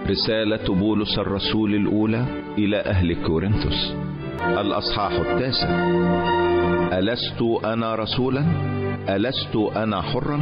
رسالة بولس الرسول الأولى إلى أهل كورنثوس، الأصحاح 9. ألست أنا رسولا؟ ألست أنا حرا؟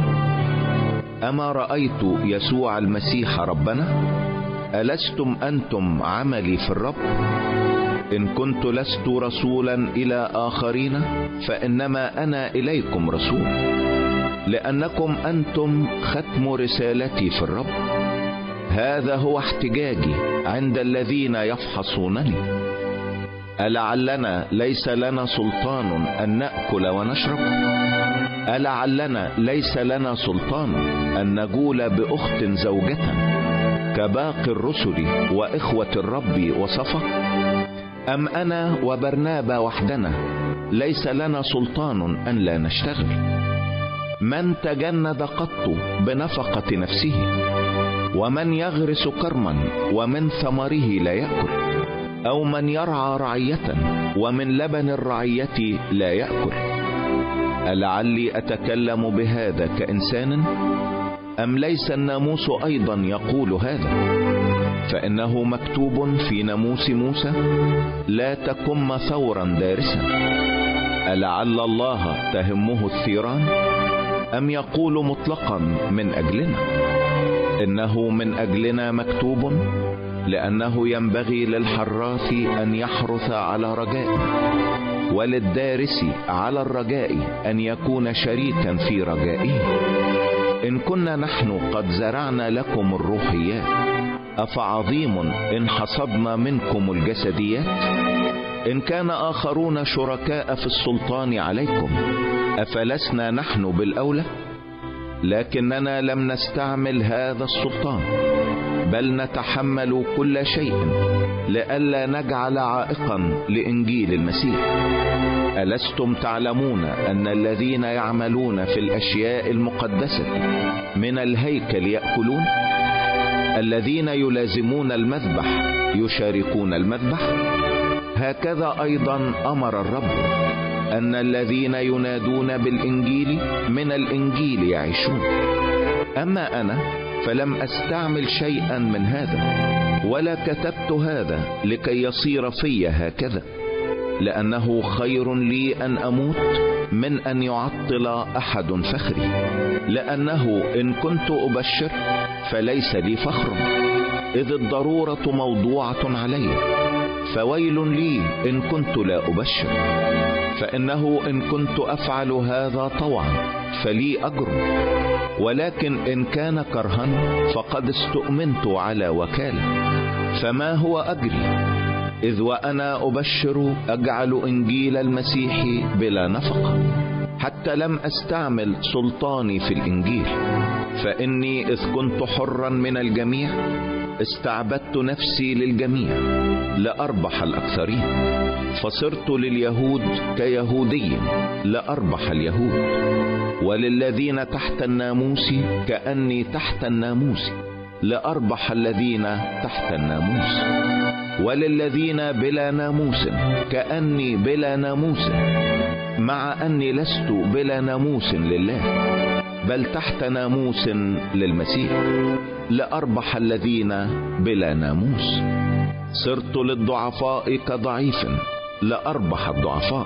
أما رأيت يسوع المسيح ربنا؟ ألستم أنتم عملي في الرب؟ إن كنت لست رسولا إلى آخرين فإنما أنا إليكم رسول، لأنكم أنتم ختم رسالتي في الرب. هذا هو احتجاجي عند الذين يفحصونني. ألعلنا ليس لنا سلطان أن نأكل ونشرب؟ ألعلنا ليس لنا سلطان أن نجول بأخت زوجة كباقي الرسل وإخوة الرب وصفا؟ أم أنا وبرنابا وحدنا ليس لنا سلطان أن لا نشتغل؟ من تجند قط بنفقة نفسه؟ ومن يغرس كرما ومن ثمره لا يأكل؟ أو من يرعى رعية ومن لبن الرعية لا يأكل؟ ألعلي أتكلم بهذا كإنسان؟ أم ليس الناموس أيضا يقول هذا؟ فإنه مكتوب في ناموس موسى: لا تكم ثورا دارسا. ألعل الله تهمه الثيران؟ أم يقول مطلقا من أجلنا؟ إنه من أجلنا مكتوب، لأنه ينبغي للحراث أن يحرث على رجاء، وللدارس على الرجاء أن يكون شريكا في رجائه. إن كنا نحن قد زرعنا لكم الروحيات، أفعظيم إن حصدنا منكم الجسديات؟ إن كان آخرون شركاء في السلطان عليكم، أفلسنا نحن بالأولى؟ لكننا لم نستعمل هذا السلطان، بل نتحمل كل شيء لئلا نجعل عائقا لإنجيل المسيح. ألستم تعلمون أن الذين يعملون في الأشياء المقدسة من الهيكل يأكلون؟ الذين يلازمون المذبح يشاركون المذبح؟ هكذا أيضا أمر الرب أن الذين ينادون بالإنجيل من الإنجيل يعيشون. أما أنا فلم أستعمل شيئا من هذا، ولا كتبت هذا لكي يصير في هكذا، لأنه خير لي أن أموت من أن يعطل أحد فخري. لأنه إن كنت أبشر فليس لي فخر، إذ الضرورة موضوعة علي. فويل لي إن كنت لا أبشر، فإنه إن كنت أفعل هذا طوعا فلي أجر، ولكن إن كان كرها فقد استؤمنت على وكالة. فما هو أجري؟ إذ وأنا أبشر أجعل إنجيل المسيح بلا نفقة، حتى لم أستعمل سلطاني في الإنجيل. فإني إذ كنت حرا من الجميع استعبدت نفسي للجميع لأربح الأكثرين، فصرت لليهود كيهودي لأربح اليهود، وللذين تحت الناموس كأني تحت الناموس لأربح الذين تحت الناموس، وللذين بلا ناموس كأني بلا ناموس، مع أني لست بلا ناموس لله، بل تحت ناموس للمسيح لأربح الذين بلا ناموس. صرت للضعفاء كضعيف لأربح الضعفاء.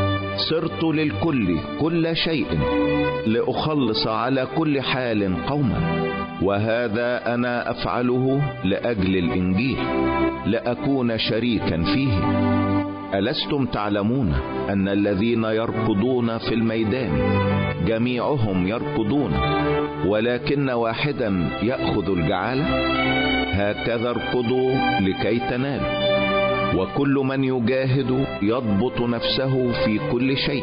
صرت للكل كل شيء لأخلص على كل حال قوما، وهذا أنا أفعله لأجل الإنجيل لأكون شريكا فيه. ألستم تعلمون أن الذين يركضون في الميدان جميعهم يركضون، ولكن واحدا يأخذ الجعالة؟ هكذا اركضوا لكي تنالوا. وكل من يجاهد يضبط نفسه في كل شيء.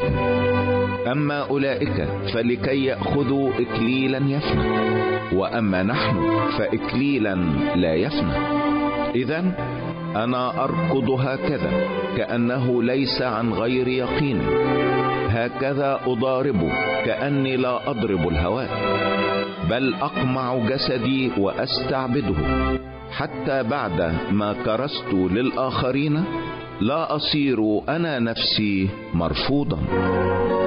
أما أولئك فلكي يأخذوا إكليلا يفنى، وأما نحن فإكليلا لا يفنى. إذن أنا أركض هكذا كأنه ليس عن غير يقين، هكذا أضارب كأني لا أضرب الهواء، بل أقمع جسدي وأستعبده، حتى بعد ما كرست للآخرين لا أصير أنا نفسي مرفوضا.